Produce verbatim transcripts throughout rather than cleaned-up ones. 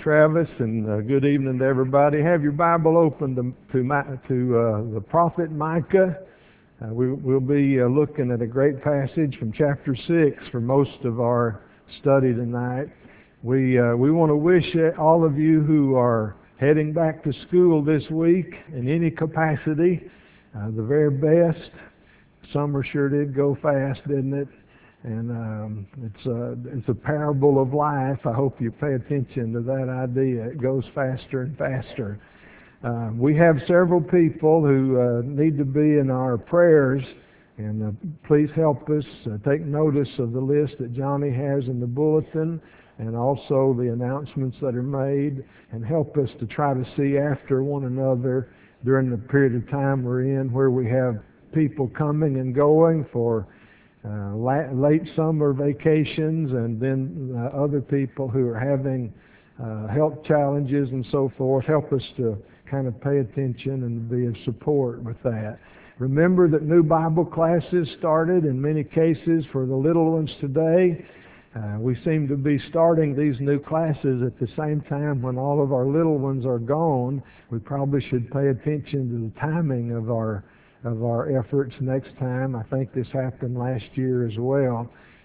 Travis, and uh, good evening to everybody. Have your Bible open to to, my, to uh, the prophet Micah. Uh, we, we'll be uh, looking at a great passage from chapter six for most of our study tonight. We uh, we want to wish all of you who are heading back to school this week in any capacity uh, the very best. Summer sure did go fast, didn't it? And um, it's a it's a parable of life. I hope you pay attention to that idea. It goes faster and faster. Uh, we have several people who uh, need to be in our prayers, and uh, please help us uh, take notice of the list that Johnny has in the bulletin, and also the announcements that are made, and help us to try to see after one another during the period of time we're in, where we have people coming and going for Uh, la- late summer vacations, and then uh, other people who are having uh, health challenges and so forth. Help us to kind of pay attention and be of support with that. Remember that new Bible classes started in many cases for the little ones today. Uh, we seem to be starting these new classes at the same time when all of our little ones are gone. We probably should pay attention to the timing of our of our efforts next time. I think this happened last year as well.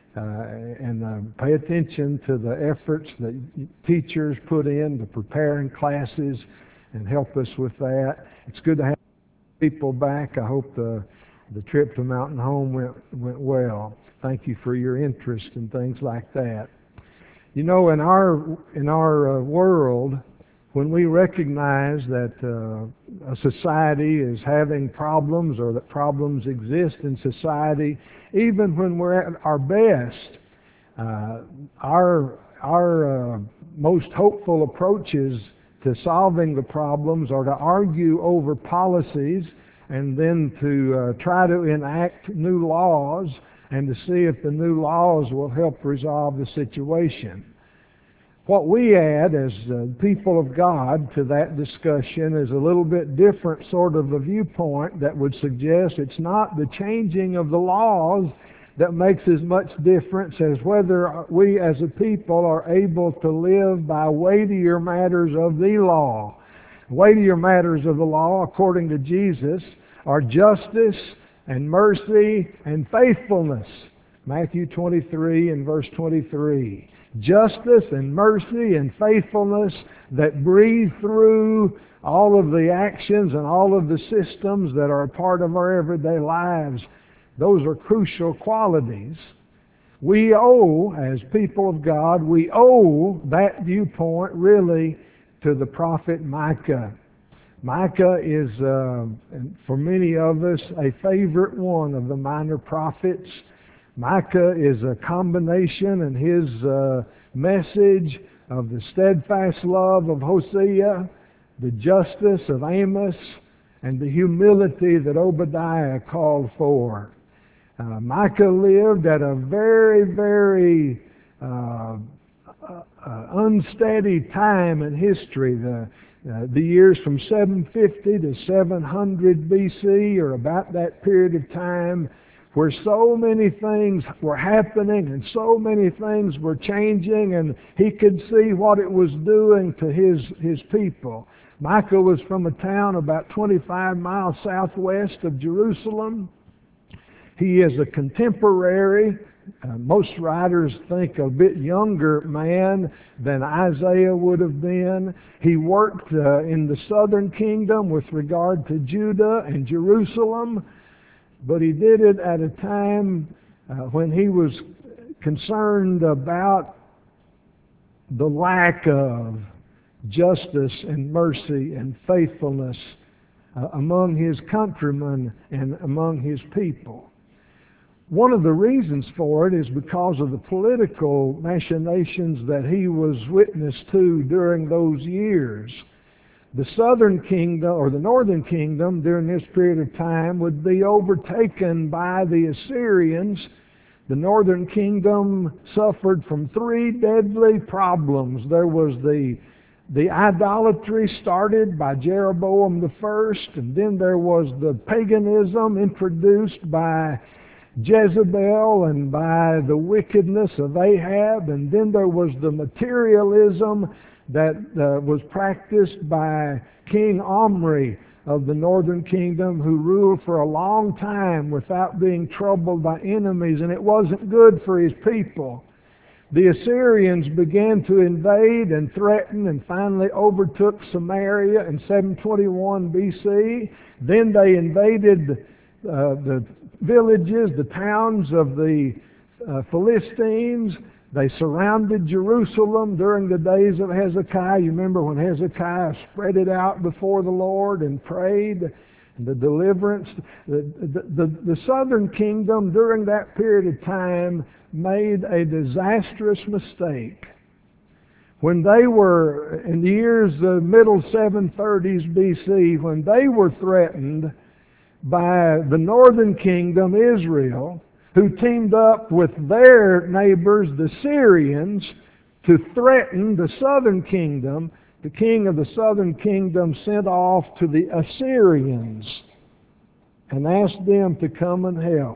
Uh, and uh, pay attention to the efforts that teachers put in to preparing classes, and help us with that. It's good to have people back. I hope the the trip to Mountain Home went went well. Thank you for your interest in things like that. You know, in our in our uh, world, when we recognize that uh, a society is having problems, or that problems exist in society, even when we're at our best, uh, our our uh, most hopeful approaches to solving the problems are to argue over policies, and then to uh, try to enact new laws, and to see if the new laws will help resolve the situation. What we add as uh, people of God to that discussion is a little bit different sort of a viewpoint that would suggest it's not the changing of the laws that makes as much difference as whether we as a people are able to live by weightier matters of the law. Weightier matters of the law, according to Jesus, are justice and mercy and faithfulness. Matthew twenty-three and verse twenty-three. Justice and mercy and faithfulness that breathe through all of the actions and all of the systems that are a part of our everyday lives. Those are crucial qualities. We owe, as people of God, we owe that viewpoint really to the prophet Micah. Micah is, uh, for many of us, a favorite one of the minor prophets. Micah is a combination in his uh, message of the steadfast love of Hosea, the justice of Amos, and the humility that Obadiah called for. Uh, Micah lived at a very, very uh, uh, unsteady time in history. The, uh, the years from seven fifty to seven hundred B C, or about that period of time, where so many things were happening and so many things were changing, and he could see what it was doing to his, his people. Micah was from a town about twenty-five miles southwest of Jerusalem. He is a contemporary, uh, most writers think a bit younger man than Isaiah would have been. He worked uh, in the southern kingdom with regard to Judah and Jerusalem, but he did it at a time uh, when he was concerned about the lack of justice and mercy and faithfulness uh, among his countrymen and among his people. One of the reasons for it is because of the political machinations that he was witness to during those years. The southern kingdom, or the northern kingdom, during this period of time would be overtaken by the Assyrians. The northern kingdom suffered from three deadly problems. There was the, the idolatry started by Jeroboam the first, and then there was the paganism introduced by Jezebel and by the wickedness of Ahab, and then there was the materialism that uh, was practiced by King Omri of the northern kingdom, who ruled for a long time without being troubled by enemies, and it wasn't good for his people. The Assyrians began to invade and threaten and finally overtook Samaria in seven twenty-one B C. Then they invaded uh, the villages, the towns of the uh, Philistines. They surrounded Jerusalem during the days of Hezekiah. You remember when Hezekiah spread it out before the Lord and prayed, and the deliverance. The, the, the, the southern kingdom during that period of time made a disastrous mistake. When they were, in the years, the middle seven thirties B C, when they were threatened by the northern kingdom, Israel, who teamed up with their neighbors, the Syrians, to threaten the southern kingdom, the king of the southern kingdom sent off to the Assyrians and asked them to come and help.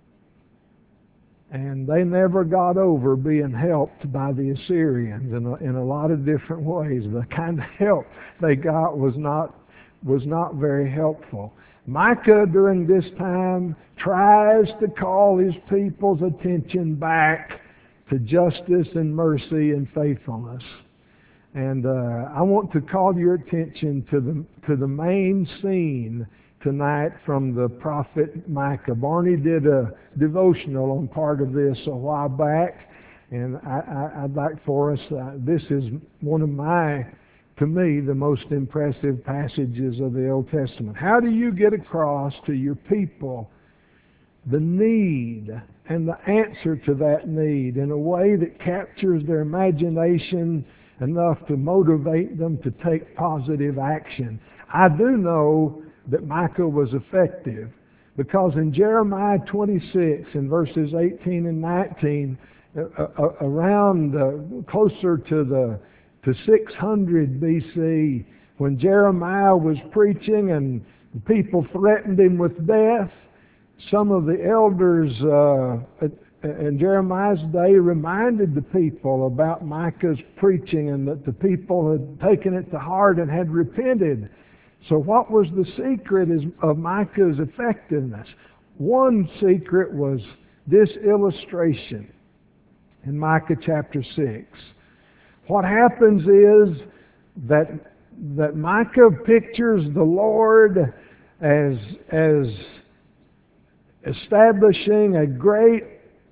And they never got over being helped by the Assyrians in a, in a lot of different ways. The kind of help they got was not, was not very helpful. Micah during this time tries to call his people's attention back to justice and mercy and faithfulness. And uh, I want to call your attention to the to the main scene tonight from the prophet Micah. Barney did a devotional on part of this a while back, and I, I, I'd like for us, uh, this is one of my, to me, the most impressive passages of the Old Testament. How do you get across to your people the need and the answer to that need in a way that captures their imagination enough to motivate them to take positive action? I do know that Micah was effective, because in Jeremiah twenty-six, in verses eighteen and nineteen, uh, uh, around uh, closer to the to six hundred B C, when Jeremiah was preaching and the people threatened him with death, some of the elders uh, in Jeremiah's day reminded the people about Micah's preaching, and that the people had taken it to heart and had repented. So what was the secret of Micah's effectiveness? One secret was this illustration in Micah chapter six. What happens is that that Micah pictures the Lord as as establishing a great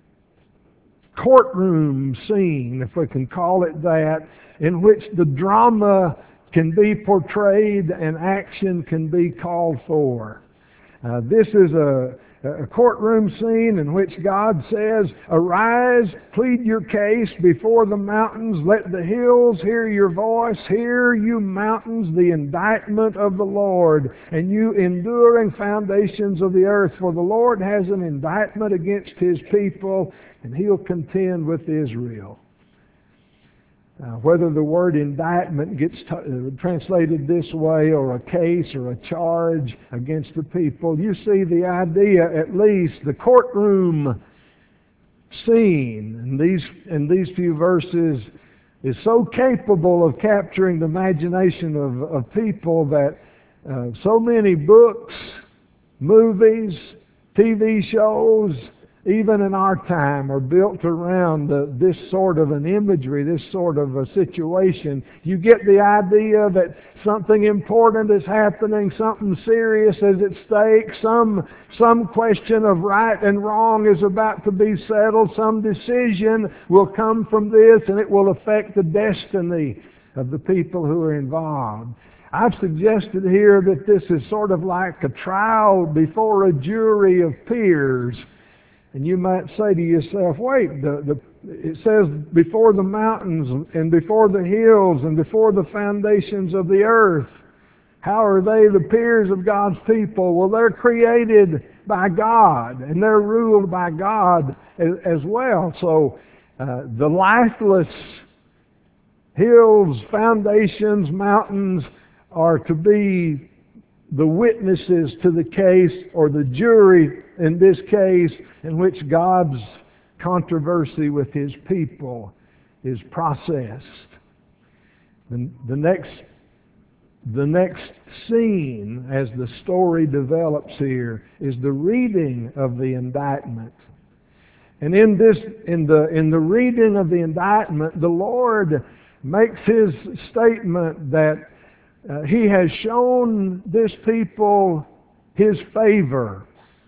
courtroom scene, if we can call it that, in which the drama can be portrayed and action can be called for. Uh, this is a, a courtroom scene in which God says, "Arise, plead your case before the mountains, let the hills hear your voice. Hear, you mountains, the indictment of the Lord, and you enduring foundations of the earth. For the Lord has an indictment against His people, and He'll contend with Israel." Uh, whether the word indictment gets t- uh, translated this way, or a case or a charge against the people, you see the idea, at least the courtroom scene in these, in these few verses is so capable of capturing the imagination of, of people that uh, so many books, movies, T V shows, even in our time, are built around uh, this sort of an imagery, this sort of a situation. You get the idea that something important is happening, something serious is at stake, some, some question of right and wrong is about to be settled, some decision will come from this, and it will affect the destiny of the people who are involved. I've suggested here that this is sort of like a trial before a jury of peers. And you might say to yourself, wait, the, the, it says before the mountains and before the hills and before the foundations of the earth. How are they the peers of God's people? Well, they're created by God, and they're ruled by God as, as well. So uh, the lifeless hills, foundations, mountains are to be the witnesses to the case, or the jury in this case, in which God's controversy with His people is processed. The, the next the next scene as the story develops here is the reading of the indictment. And in this in the in the reading of the indictment, the Lord makes his statement that uh, he has shown this people his favor.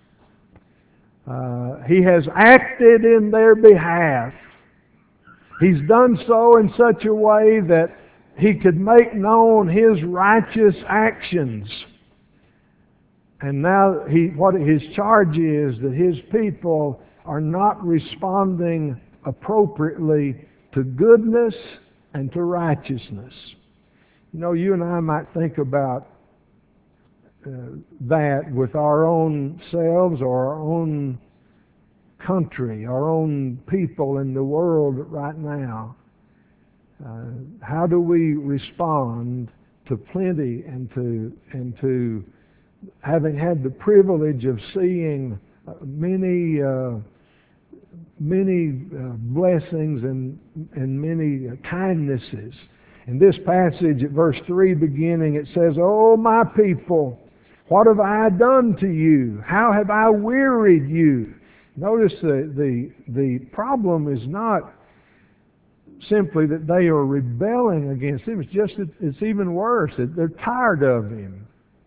Uh, he has acted in their behalf. He's done so in such a way that he could make known his righteous actions. And now he, what his charge is that his people are not responding appropriately to goodness and to righteousness. You know, you and I might think about uh, that with our own selves or our own country, our own people in the world right now. Uh, how do we respond to plenty and to and to having had the privilege of seeing uh, many uh, many uh, blessings and and many uh, kindnesses? In this passage, at verse three beginning, it says, "Oh, my people, what have I done to you? How have I wearied you?" Notice the the the problem is not simply that they are rebelling against him. It's just that it's even worse. They're tired of him.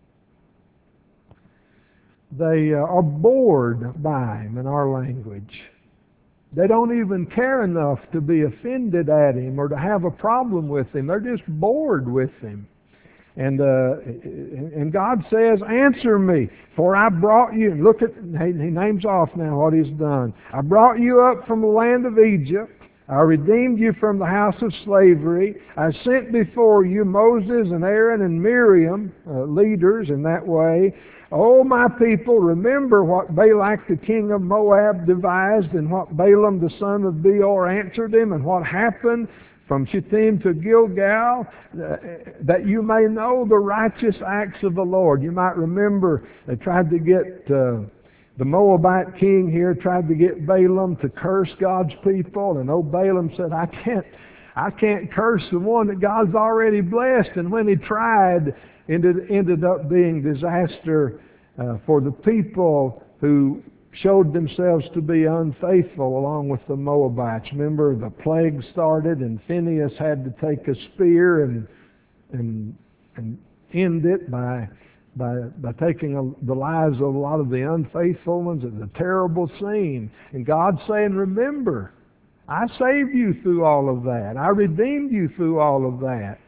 They uh, are bored by him, in our language. They don't even care enough to be offended at him or to have a problem with him. They're just bored with him. And uh, and God says, "Answer me, for I brought you." And look at, he names off now what he's done. "I brought you up from the land of Egypt. I redeemed you from the house of slavery. I sent before you Moses and Aaron and Miriam, uh, leaders in that way. Oh, my people, remember what Balak the king of Moab devised, and what Balaam the son of Beor answered him, and what happened from Shittim to Gilgal, uh, that you may know the righteous acts of the Lord." You might remember they tried to get... Uh, The Moabite king here tried to get Balaam to curse God's people, and old Balaam said, I can't, I can't curse the one that God's already blessed. And when he tried, it ended up being disaster uh, for the people who showed themselves to be unfaithful along with the Moabites. Remember, the plague started, and Phinehas had to take a spear and and and end it by by by taking a, the lives of a lot of the unfaithful ones. It's a terrible scene. And God's saying, remember, I saved you through all of that. I redeemed you through all of that.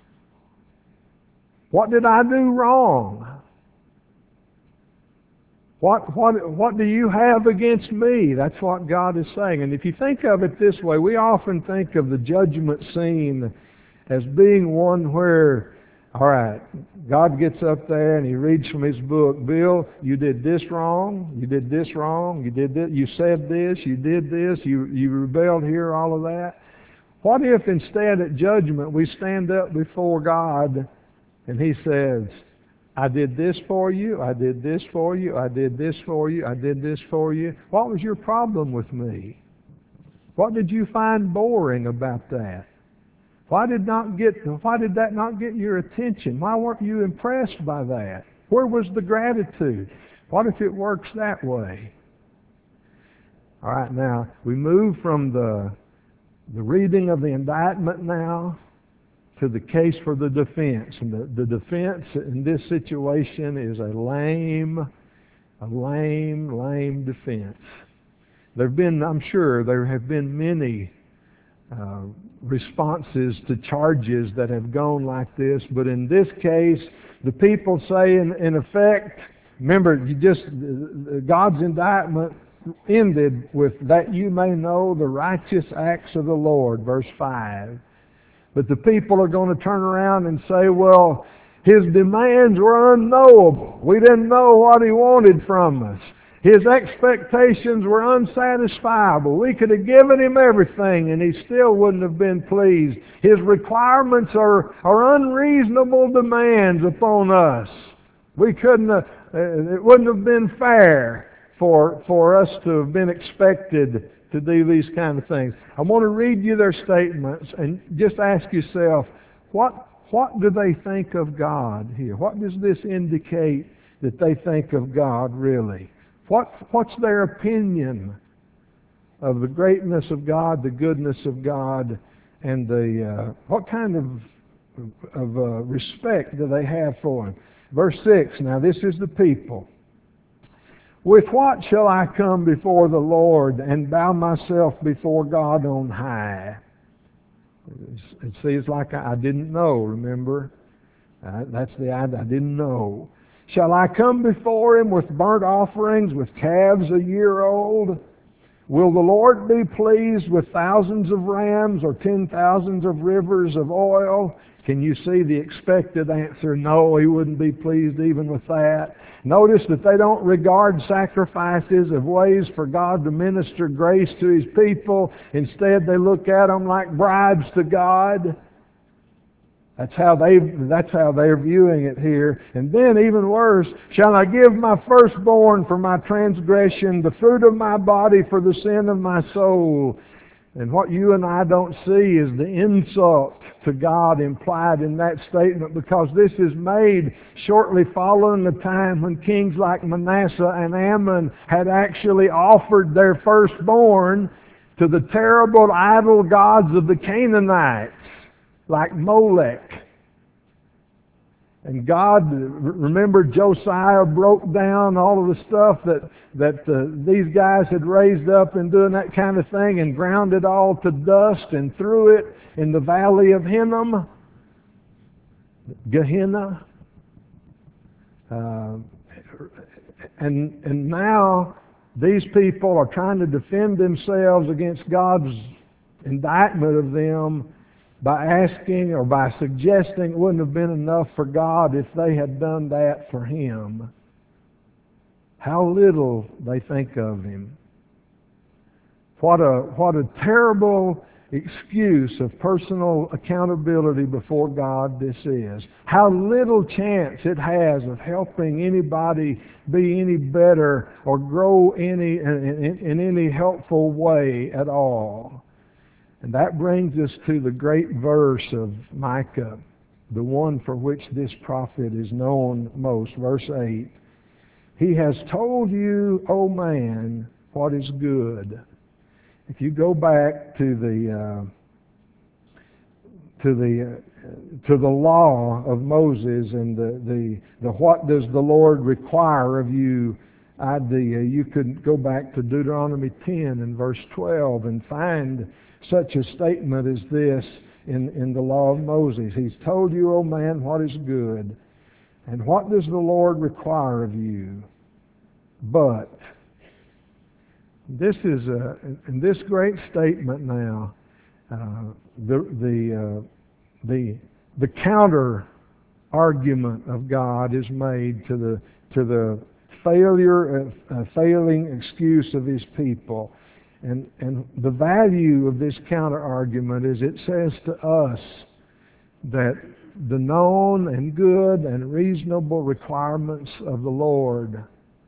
What did I do wrong? What, what, what do you have against me? That's what God is saying. And if you think of it this way, we often think of the judgment scene as being one where, all right, God gets up there and he reads from his book, Bill, you did this wrong, you did this wrong, you did this, you said this, you did this, you, you rebelled here, all of that. What if instead at judgment we stand up before God and he says, I did this for you, I did this for you, I did this for you, I did this for you. What was your problem with me? What did you find boring about that? Why did not get why did that not get your attention? Why weren't you impressed by that? Where was the gratitude? What if it works that way? All right, now we move from the the reading of the indictment now to the case for the defense. And the, the defense in this situation is a lame, a lame, lame defense. There have been, I'm sure, there have been many uh, responses to charges that have gone like this, but in this case, the people say, in, in effect, remember, you just God's indictment ended with that you may know the righteous acts of the Lord, verse five. But the people are going to turn around and say, well, his demands were unknowable. We didn't know what he wanted from us. His expectations were unsatisfiable. We could have given him everything and he still wouldn't have been pleased. His requirements are, are unreasonable demands upon us. We couldn't have, it wouldn't have been fair for, for us to have been expected to do these kind of things. I want to read you their statements and just ask yourself, what, what do they think of God here? What does this indicate that they think of God really? What, what's their opinion of the greatness of God, the goodness of God, and the uh, what kind of of uh, respect do they have for Him? Verse six, now this is the people. With what shall I come before the Lord and bow myself before God on high? It seems like I didn't know, remember? Uh, that's the I, I didn't know. Shall I come before Him with burnt offerings, with calves a year old? Will the Lord be pleased with thousands of rams or ten thousands of rivers of oil? Can you see the expected answer? No, He wouldn't be pleased even with that. Notice that they don't regard sacrifices as ways for God to minister grace to His people. Instead, they look at them like bribes to God. That's how they that's how they're viewing it here. And then even worse, shall I give my firstborn for my transgression, the fruit of my body for the sin of my soul? And what you and I don't see is the insult to God implied in that statement, because this is made shortly following the time when kings like Manasseh and Ammon had actually offered their firstborn to the terrible idol gods of the Canaanites, like Molech. And God, remember, Josiah broke down all of the stuff that, that uh, these guys had raised up in doing that kind of thing and ground it all to dust and threw it in the valley of Hinnom, Gehenna. Uh, and, and now these people are trying to defend themselves against God's indictment of them by asking or by suggesting it wouldn't have been enough for God if they had done that for Him. How little they think of Him. What a, what a terrible excuse of personal accountability before God this is. How little chance it has of helping anybody be any better or grow any in, in, in any helpful way at all. And that brings us to the great verse of Micah, the one for which this prophet is known most. Verse eight. He has told you, O man, what is good. If you go back to the uh, to the uh, to the law of Moses and the the, the what does the Lord require of you idea, you could go back to Deuteronomy ten and verse twelve and find such a statement as this in, in the law of Moses. He's told you, O man, what is good. And what does the Lord require of you? But, this is a, in this great statement now, uh, the, the, uh, the, the counter argument of God is made to the, to the failure, uh, uh, failing excuse of His people. And, and the value of this counter-argument is it says to us that the known and good and reasonable requirements of the Lord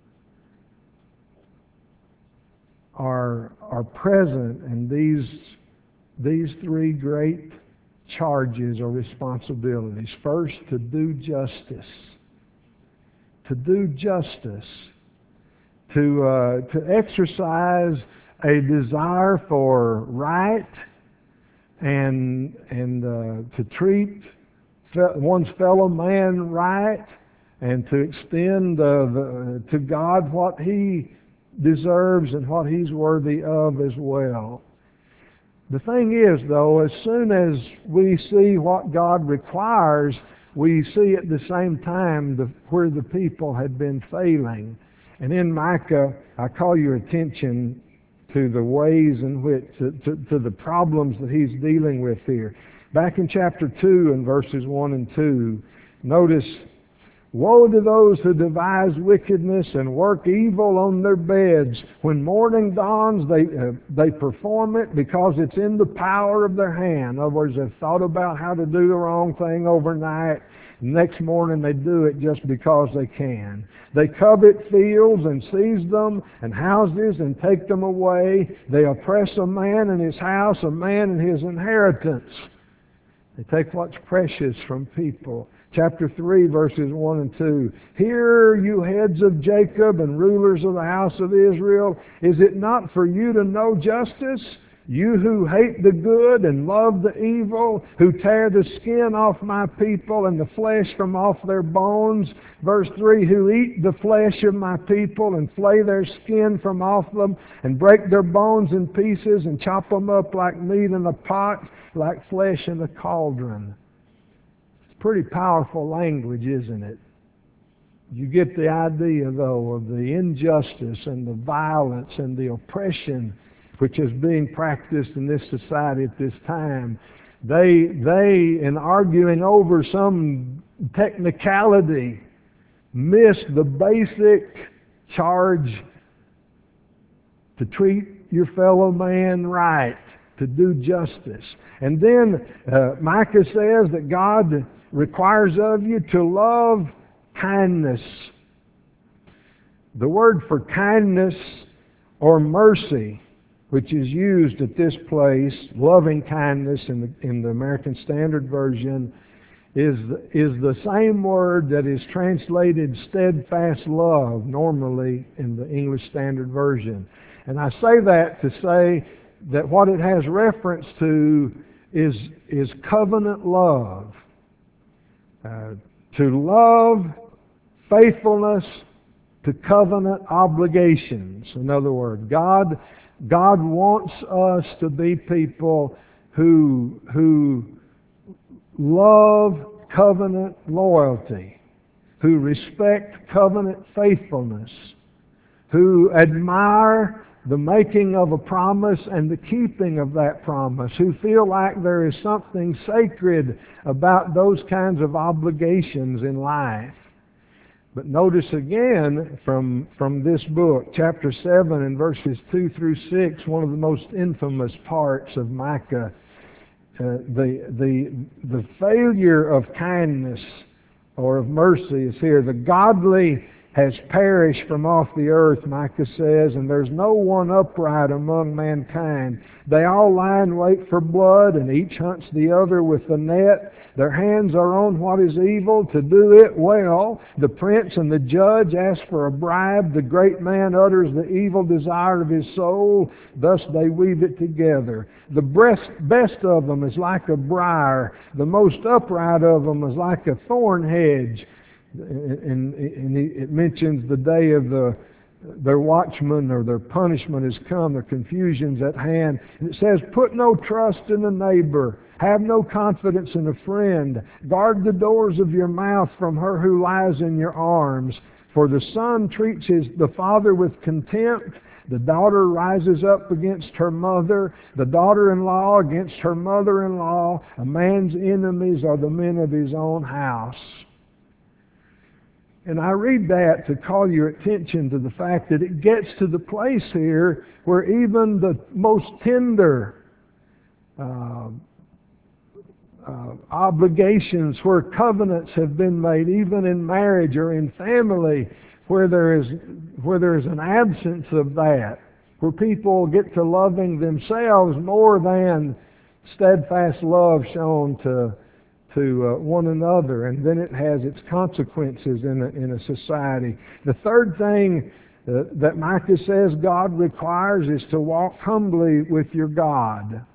are, are present in these, these three great charges or responsibilities. First, to do justice. To do justice. To, uh, to exercise a desire for right and and uh, to treat fe- one's fellow man right, and to extend uh, the, to God what He deserves and what He's worthy of as well. The thing is, though, as soon as we see what God requires, we see at the same time the, where the people had been failing. And in Micah, I call your attention to the ways in which, to, to, to the problems that he's dealing with here. Back in chapter two and verses one and two, notice, woe to those who devise wickedness and work evil on their beds. When morning dawns, they, uh, they perform it because it's in the power of their hand. In other words, they've thought about how to do the wrong thing overnight. Next morning they do it just because they can. They covet fields and seize them, and houses and take them away. They oppress a man in his house, a man in his inheritance. They take what's precious from people. Chapter three, verses one and two. Hear, you heads of Jacob and rulers of the house of Israel, is it not for you to know justice? You who hate the good and love the evil, who tear the skin off my people and the flesh from off their bones. Verse three, who eat the flesh of my people and flay their skin from off them and break their bones in pieces and chop them up like meat in a pot, like flesh in a cauldron. It's pretty powerful language, isn't it? You get the idea, though, of the injustice and the violence and the oppression which is being practiced in this society at this time. They, they, in arguing over some technicality, miss the basic charge to treat your fellow man right, to do justice. And then uh, Micah says that God requires of you to love kindness. The word for kindness or mercy, which is used at this place, loving kindness in the, in the American Standard Version, is, is the same word that is translated steadfast love normally in the English Standard Version. And I say that to say that what it has reference to is, is covenant love. Uh, to love, faithfulness to covenant obligations. In other words, God God wants us to be people who, who love covenant loyalty, who respect covenant faithfulness, who admire the making of a promise and the keeping of that promise, who feel like there is something sacred about those kinds of obligations in life. But notice again from, from this book, chapter seven and verses two through six, one of the most infamous parts of Micah, uh, the, the, the failure of kindness or of mercy is here. The godly has perished from off the earth, Micah says, and there's no one upright among mankind. They all lie in wait for blood, and each hunts the other with the net. Their hands are on what is evil, to do it well. The prince and the judge ask for a bribe. The great man utters the evil desire of his soul. Thus they weave it together. The best, best of them is like a briar. The most upright of them is like a thorn hedge. And, and it mentions the day of the their watchman or their punishment has come, their confusion's at hand. And it says, put no trust in a neighbor, have no confidence in a friend, guard the doors of your mouth from her who lies in your arms. For the son treats his the father with contempt, the daughter rises up against her mother, the daughter-in-law against her mother-in-law. A man's enemies are the men of his own house. And I read that to call your attention to the fact that it gets to the place here where even the most tender uh, uh, obligations, where covenants have been made, even in marriage or in family, where there is where there is an absence of that, where people get to loving themselves more than steadfast love shown to to uh, one another, and then it has its consequences in a, in a society. The third thing uh, that Micah says God requires is to walk humbly with your God.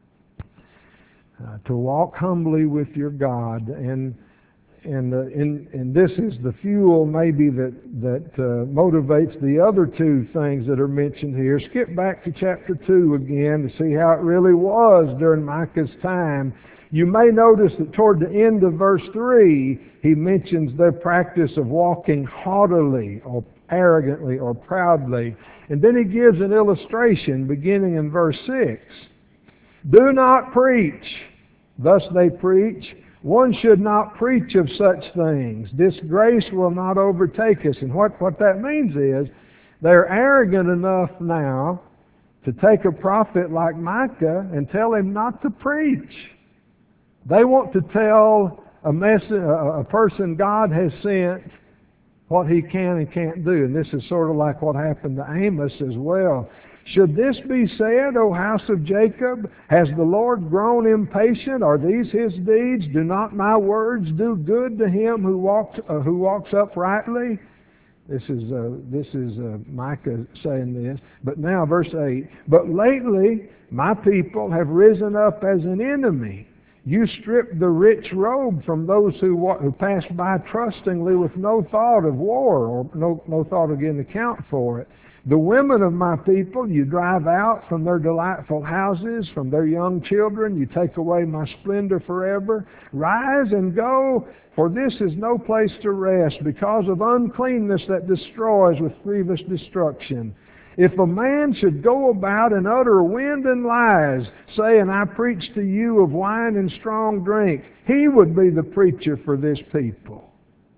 Uh, to walk humbly with your God. And and, uh, and and this is the fuel maybe that, that uh, motivates the other two things that are mentioned here. Skip back to chapter two again to see how it really was during Micah's time. You may notice that toward the end of verse three, he mentions their practice of walking haughtily or arrogantly or proudly. And then he gives an illustration beginning in verse six. Do not preach. Thus they preach. One should not preach of such things. Disgrace will not overtake us. And what, what that means is they're arrogant enough now to take a prophet like Micah and tell him not to preach. They want to tell a, mess- a person God has sent what he can and can't do. And this is sort of like what happened to Amos as well. Should this be said, O house of Jacob? Has the Lord grown impatient? Are these His deeds? Do not my words do good to him who walks uh, who walks uprightly? This is uh, this is uh, Micah saying this. But now, verse eight. But lately my people have risen up as an enemy. You stripped the rich robe from those who, wa- who passed by trustingly with no thought of war or no, no thought of getting account for it. The women of my people you drive out from their delightful houses, from their young children. You take away my splendor forever. Rise and go, for this is no place to rest, because of uncleanness that destroys with grievous destruction. If a man should go about and utter wind and lies, saying, I preach to you of wine and strong drink, he would be the preacher for this people.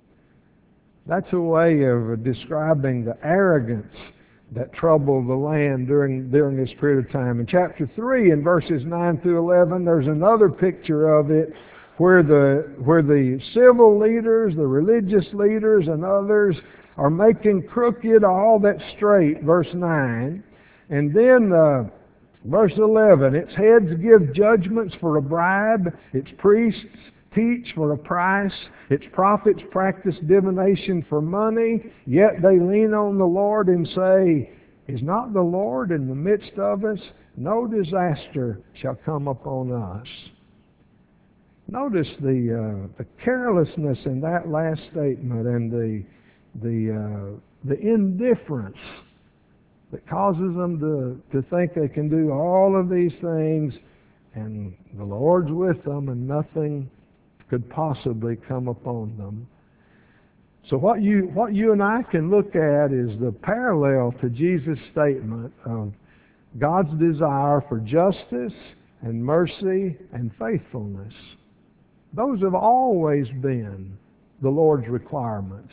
That's a way of describing the arrogance that troubled the land during, during this period of time. In chapter three, in verses nine through eleven, there's another picture of it where the, where the civil leaders, the religious leaders, and others are making crooked all that's straight, verse nine. And then uh, verse eleven, its heads give judgments for a bribe, its priests teach for a price, its prophets practice divination for money, yet they lean on the Lord and say, is not the Lord in the midst of us? No disaster shall come upon us. Notice the, uh, the carelessness in that last statement and the, the, uh, the indifference that causes them to, to think they can do all of these things and the Lord's with them and nothing could possibly come upon them. So what you, what you and I can look at is the parallel to Jesus' statement of God's desire for justice and mercy and faithfulness. Those have always been the Lord's requirements.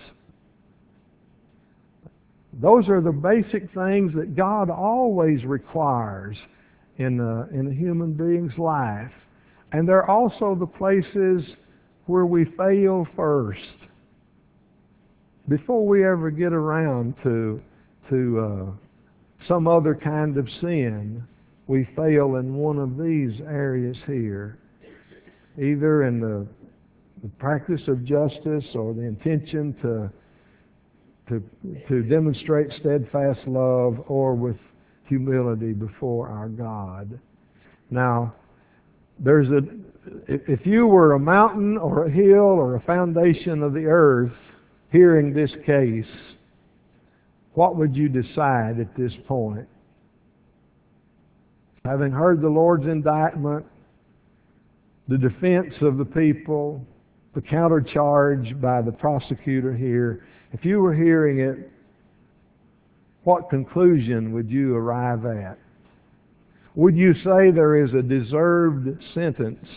Those are the basic things that God always requires in a, in a human being's life. And they're also the places where we fail first. Before we ever get around to, to uh, some other kind of sin, we fail in one of these areas here. Either in the, the practice of justice or the intention to, to, to demonstrate steadfast love, or with humility before our God. Now, there's a, if you were a mountain or a hill or a foundation of the earth hearing this case, what would you decide at this point? Having heard the Lord's indictment, the defense of the people, the countercharge by the prosecutor here, if you were hearing it, what conclusion would you arrive at? Would you say there is a deserved sentence?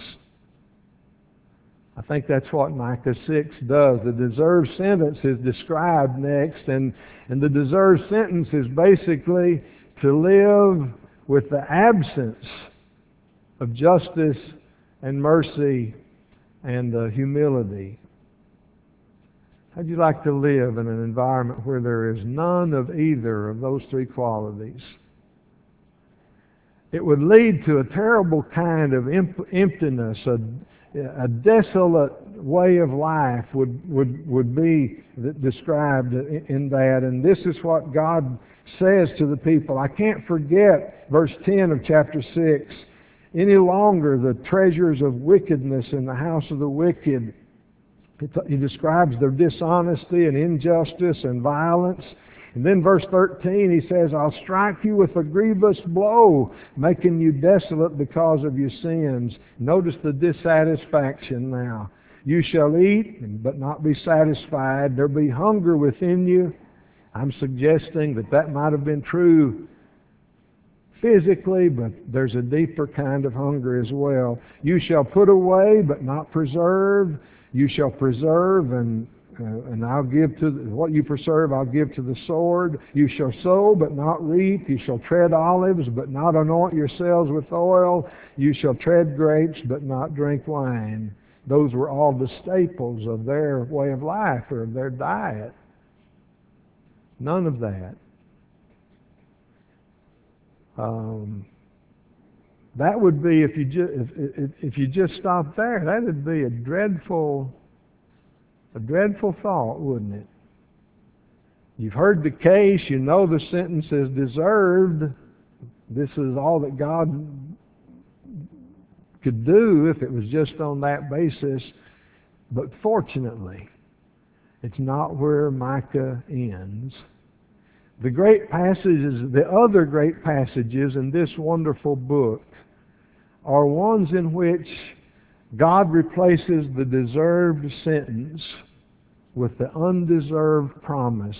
I think that's what Micah six does. The deserved sentence is described next, and, and the deserved sentence is basically to live with the absence of justice and mercy and uh, humility. How'd you like to live in an environment where there is none of either of those three qualities? It would lead to a terrible kind of emptiness, a, a desolate way of life would, would, would be described in that. And this is what God says to the people. I can't forget verse ten of chapter six. Any longer the treasures of wickedness in the house of the wicked. He describes their dishonesty and injustice and violence. And then verse thirteen, he says, I'll strike you with a grievous blow, making you desolate because of your sins. Notice the dissatisfaction now. You shall eat, but not be satisfied. There'll be hunger within you. I'm suggesting that that might have been true physically, but there's a deeper kind of hunger as well. You shall put away, but not preserve. You shall preserve, and uh, and I'll give to the, what you preserve, I'll give to the sword. You shall sow, but not reap. You shall tread olives, but not anoint yourselves with oil. You shall tread grapes, but not drink wine. Those were all the staples of their way of life or of their diet. None of that. Um, that would be, if you, ju- if, if, if you just stopped there, that would be a dreadful, a dreadful thought, wouldn't it? You've heard the case, you know the sentence is deserved. This is all that God could do if it was just on that basis. But fortunately, it's not where Micah ends. The great passages, the other great passages in this wonderful book are ones in which God replaces the deserved sentence with the undeserved promise.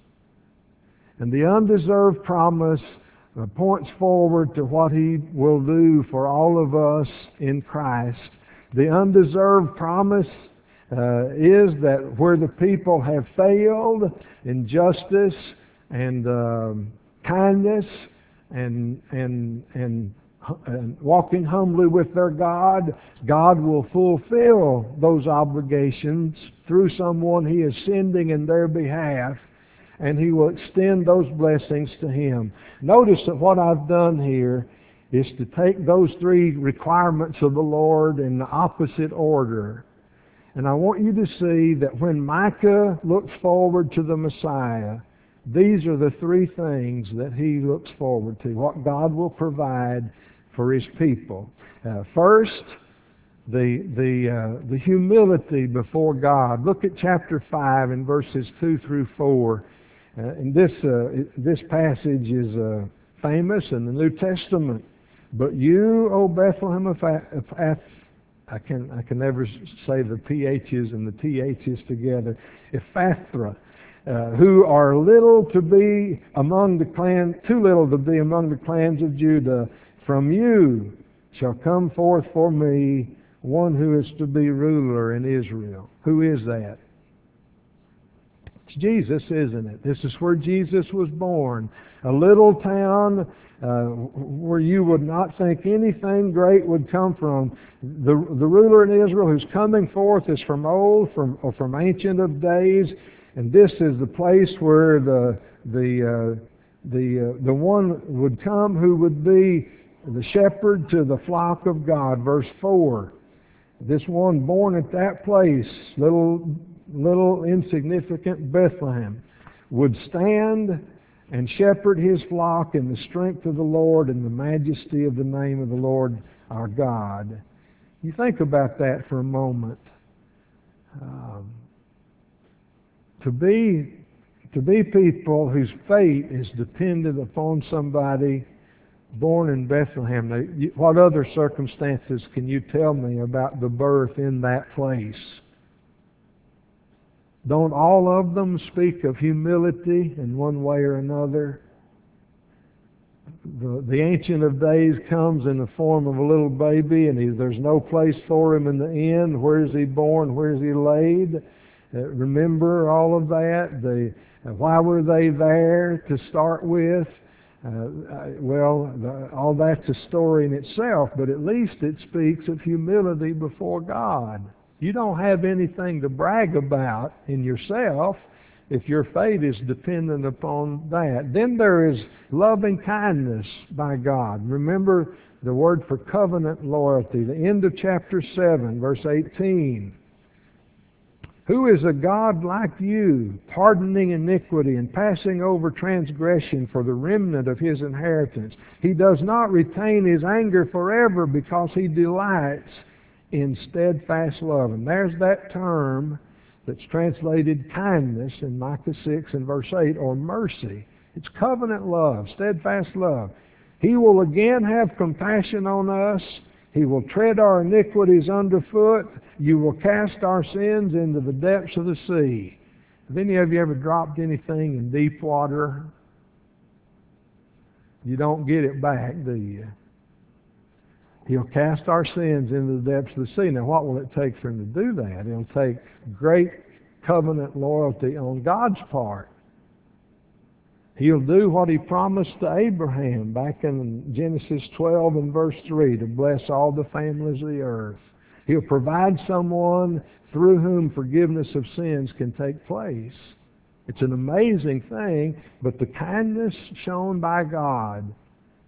And the undeserved promise uh, points forward to what He will do for all of us in Christ. The undeserved promise uh, is that where the people have failed in justice and um, kindness and and and and walking humbly with their God, God will fulfill those obligations through someone He is sending in their behalf, and He will extend those blessings to him. Notice that what I've done here is to take those three requirements of the Lord in the opposite order. And I want you to see that when Micah looks forward to the Messiah, these are the three things that he looks forward to, what God will provide for His people. Uh, first, the the uh, the humility before God. Look at chapter five and verses two through four. Uh, and this uh, this passage is uh, famous in the New Testament. But you, O Bethlehem of Ephrathah, I can I can never say the P H's and the T H's together. Ephrathah. Uh, who are little to be among the clan, too little to be among the clans of Judah. From you shall come forth for me one who is to be ruler in Israel. Who is that? It's Jesus, isn't it? This is where Jesus was born. A little town uh, where you would not think anything great would come from. The, the ruler in Israel who's coming forth is from old, from, or from ancient of days. And this is the place where the the uh, the uh, the one would come who would be the shepherd to the flock of God. Verse four. This one born at that place, little little insignificant Bethlehem, would stand and shepherd His flock in the strength of the Lord and the majesty of the name of the Lord our God. You think about that for a moment. Um, To be, to be people whose fate is dependent upon somebody born in Bethlehem. Now, what other circumstances can you tell me about the birth in that place? Don't all of them speak of humility in one way or another? The, the Ancient of Days comes in the form of a little baby, and he, there's no place for him in the inn. Where is he born? Where is he laid? Uh, remember all of that? The, uh, why were they there to start with? Uh, well, the, all that's a story in itself, but at least it speaks of humility before God. You don't have anything to brag about in yourself if your fate is dependent upon that. Then there is loving kindness by God. Remember the word for covenant loyalty. The end of chapter seven, verse eighteen. Who is a God like you, pardoning iniquity and passing over transgression for the remnant of His inheritance? He does not retain His anger forever because He delights in steadfast love. And there's that term that's translated kindness in Micah six and verse eight, or mercy. It's covenant love, steadfast love. He will again have compassion on us. He will tread our iniquities underfoot. You will cast our sins into the depths of the sea. Have any of you ever dropped anything in deep water? You don't get it back, do you? He'll cast our sins into the depths of the sea. Now, what will it take for Him to do that? It'll take great covenant loyalty on God's part. He'll do what He promised to Abraham back in Genesis twelve and verse three, to bless all the families of the earth. He'll provide someone through whom forgiveness of sins can take place. It's an amazing thing, but the kindness shown by God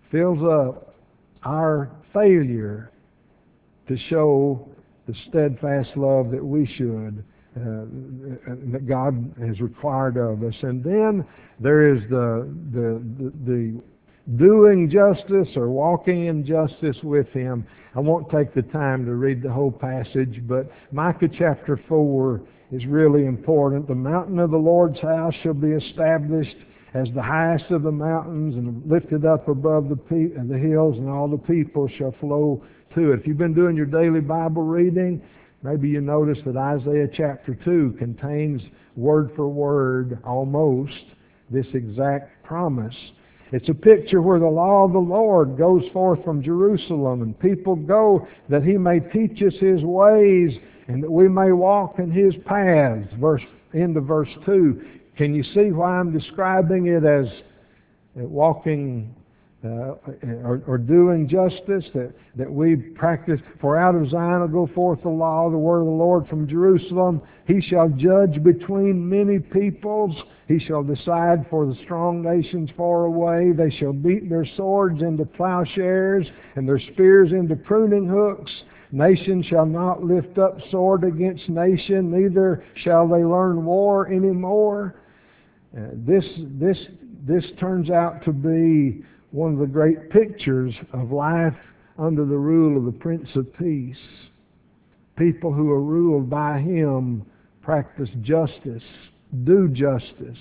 fills up our failure to show the steadfast love that we should, uh, that God has required of us. And then there is the, the, the, the doing justice or walking in justice with Him. I won't take the time to read the whole passage, but Micah chapter four is really important. The mountain of the Lord's house shall be established as the highest of the mountains and lifted up above the, pe- the hills, and all the people shall flow to it. If you've been doing your daily Bible reading, maybe you notice that Isaiah chapter two contains word for word almost this exact promise. It's a picture where the law of the Lord goes forth from Jerusalem, and people go that He may teach us His ways and that we may walk in His paths. Verse end of verse two. Can you see why I'm describing it as walking uh, or, or doing justice? That, that we practice, for out of Zion will go forth the law, the word of the Lord from Jerusalem. He shall judge between many peoples. He shall decide for the strong nations far away. They shall beat their swords into plowshares and their spears into pruning hooks. Nation shall not lift up sword against nation, neither shall they learn war anymore. Uh, this, this, this turns out to be one of the great pictures of life under the rule of the Prince of Peace. People who are ruled by Him practice justice, do justice,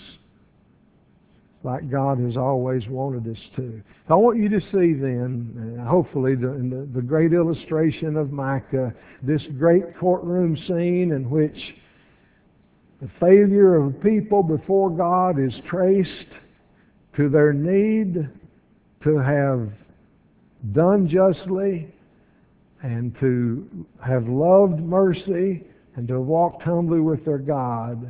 like God has always wanted us to. I want you to see then, uh, hopefully, the, in the, the great illustration of Micah, this great courtroom scene in which the failure of people before God is traced to their need to have done justly and to have loved mercy and to have walked humbly with their God,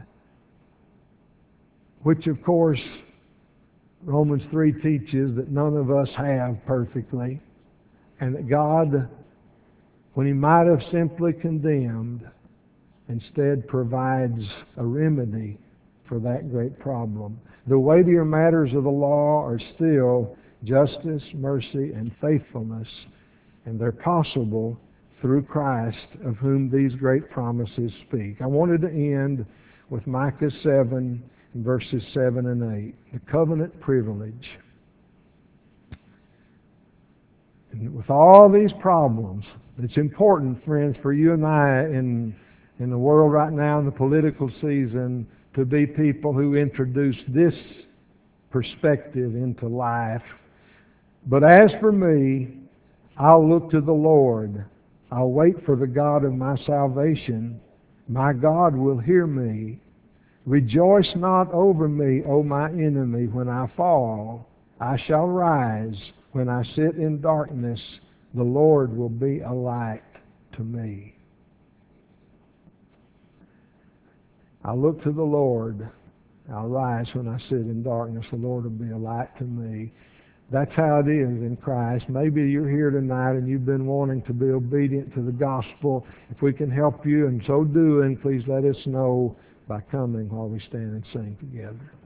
which of course Romans three teaches that none of us have perfectly, and that God, when He might have simply condemned, instead provides a remedy for that great problem. The weightier matters of the law are still justice, mercy, and faithfulness, and they're possible through Christ, of whom these great promises speak. I wanted to end with Micah seven, verses seven and eight, the covenant privilege. And with all these problems, it's important, friends, for you and I in in the world right now, in the political season, to be people who introduce this perspective into life. But as for me, I'll look to the Lord. I'll wait for the God of my salvation. My God will hear me. Rejoice not over me, O my enemy, when I fall. I shall rise. When I sit in darkness, the Lord will be a light to me. I'll look to the Lord. I'll rise when I sit in darkness. The Lord will be a light to me. That's how it is in Christ. Maybe you're here tonight and you've been wanting to be obedient to the gospel. If we can help you in so doing, please let us know by coming while we stand and sing together.